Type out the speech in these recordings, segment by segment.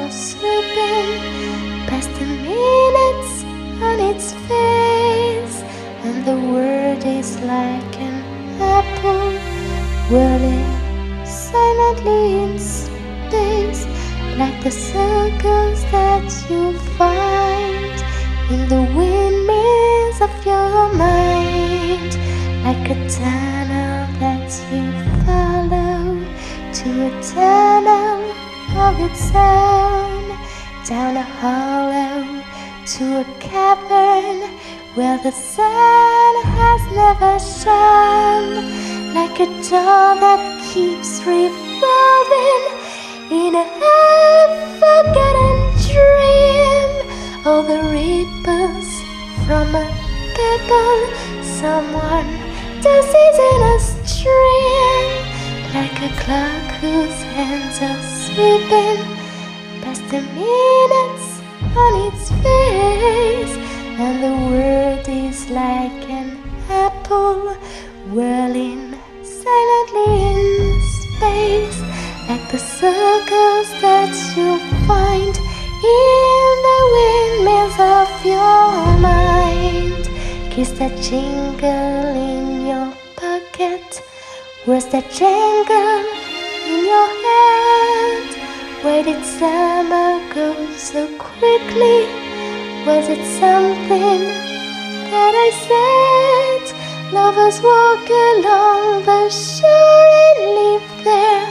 slipping past the minutes on its face, and the world is like an apple whirling silently in space, like the circles that you find in the windmills of your mind, like a tunnel that you follow to a tunnel of its own, down a hollow to a cavern where the sun has never shone, like a doll that keeps revolving in a half-forgotten dream. All the ripples from a pebble someone dances in a stream, like a clock whose hands are sweeping past the minutes on its face, and the world is like an apple whirling silently in space, like the circles that you find in the windmills of your mind. Kiss that jingle in your pocket. Where's that jingle in your hand? Where did summer go so quickly? Was it something that I said? Lovers walk along the shore and leave their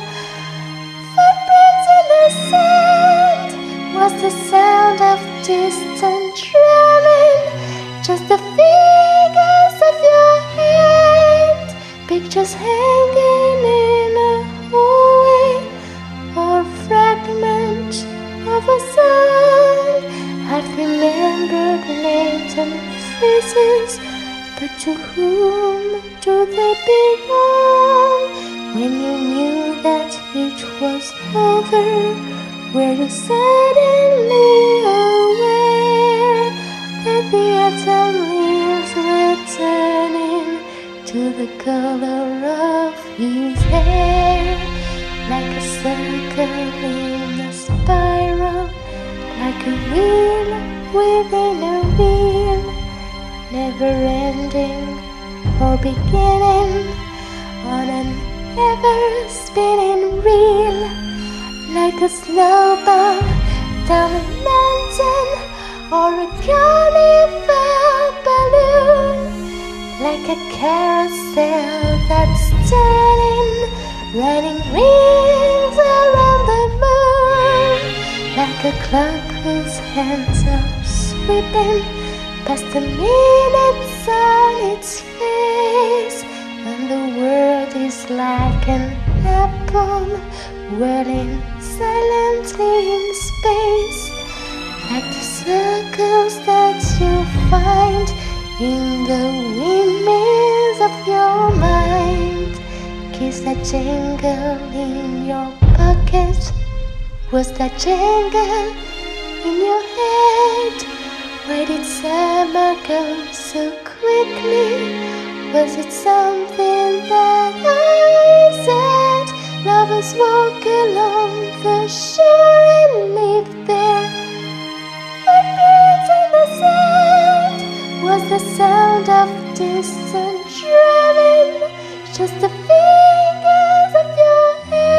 footprints in the sand. Was the sound of distant drumming just the fingers of your hand? Pictures hanging in a hallway, or fragment of a song. I've remembered names and faces, but to whom do they belong? When you knew that it was over, were you suddenly aware that the autumn leaves were turning to the color of his hair, like a circle in a spiral, like a wheel within a wheel, never ending or beginning on an ever spinning reel, like a snowball down a mountain or a carnival balloon, like a carousel that's turning, running rings around the moon, like a clock whose hands are sweeping past the minutes on its face, and the world is like an apple whirling silently in space, like the circles that you find in the windmills of your mind. Kiss that jingle in your pocket. Was that jingle in your head? Where did summer go so quickly? Was it something that I said? Lovers walk along the shore and leave their footprints in the sand. Was the sound of distant drumming just the fingers of your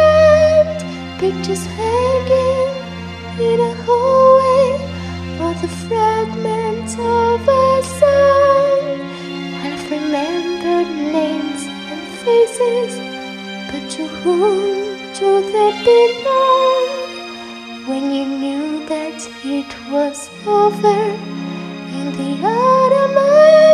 hand? Pictures hanging in a hallway, or the fragment of a song. I've remembered names and faces, but to whom do they belong? When you knew that it was over, in the autumn of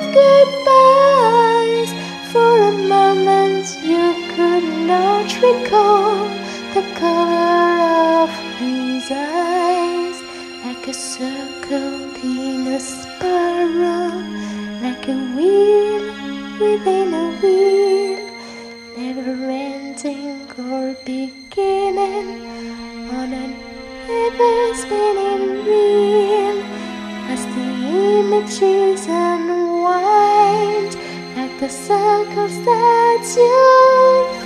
goodbyes, for a moment you could not recall the color of his eyes, like a circle in a spiral, like a wheel within a wheel, never ending or beginning on an ever spinning reel, as the images unwind, like the circles that you